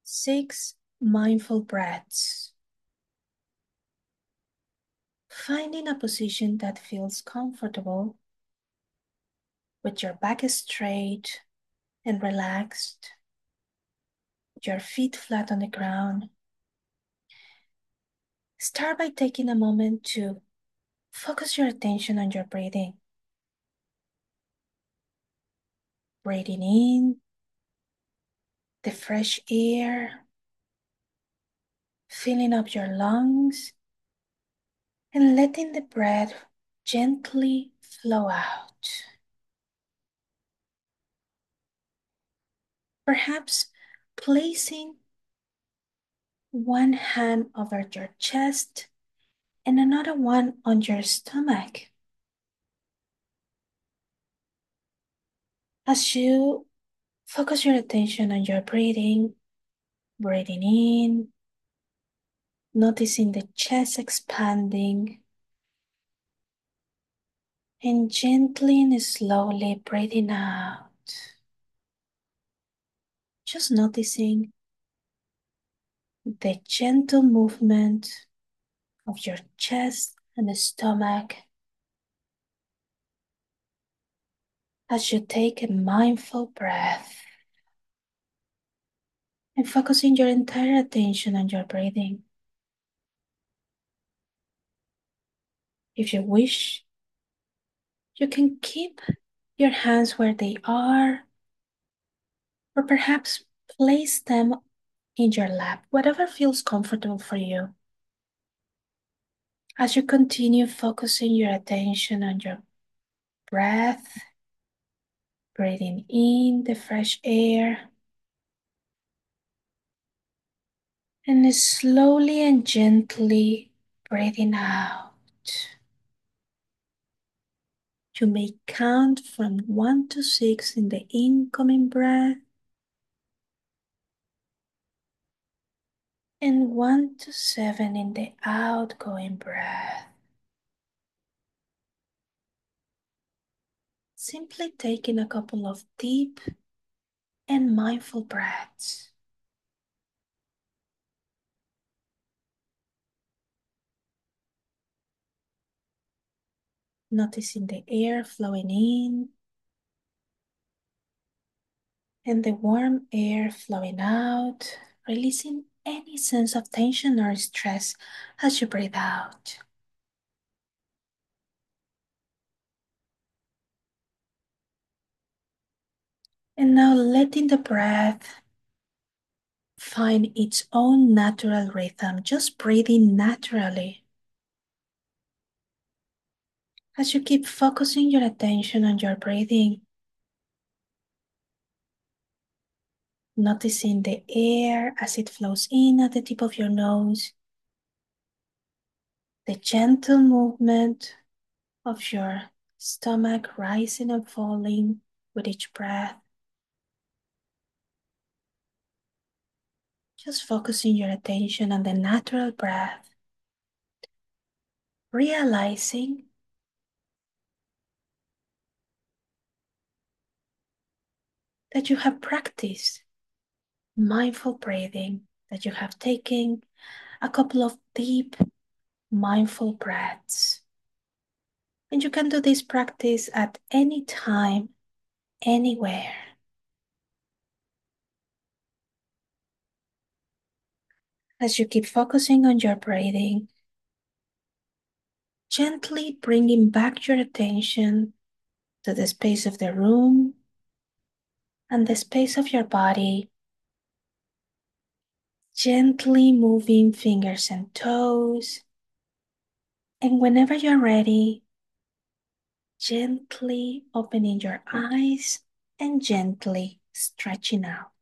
6 mindful breaths. Finding a position that feels comfortable with your back straight and relaxed, your feet flat on the ground. Start by taking a moment to focus your attention on your breathing. Breathing in the fresh air, filling up your lungs, and letting the breath gently flow out. Perhaps placing one hand over your chest and another one on your stomach. As you focus your attention on your breathing, breathing in, noticing the chest expanding, and gently and slowly breathing out. Just noticing the gentle movement of your chest and the stomach as you take a mindful breath and focusing your entire attention on your breathing. If you wish, you can keep your hands where they are, or perhaps place them in your lap, whatever feels comfortable for you. As you continue focusing your attention on your breath, breathing in the fresh air, and slowly and gently breathing out. You may count from 1 to 6 in the incoming breath and 1 to 7 in the outgoing breath. Simply taking a couple of deep and mindful breaths. Noticing the air flowing in and the warm air flowing out, releasing any sense of tension or stress as you breathe out. And now letting the breath find its own natural rhythm, just breathing naturally. As you keep focusing your attention on your breathing, noticing the air as it flows in at the tip of your nose, the gentle movement of your stomach rising and falling with each breath. Just focusing your attention on the natural breath, realizing that you have practiced mindful breathing, that you have taken a couple of deep mindful breaths. And you can do this practice at any time, anywhere. As you keep focusing on your breathing, gently bringing back your attention to the space of the room and the space of your body, gently moving fingers and toes. And whenever you're ready, gently opening your eyes and gently stretching out.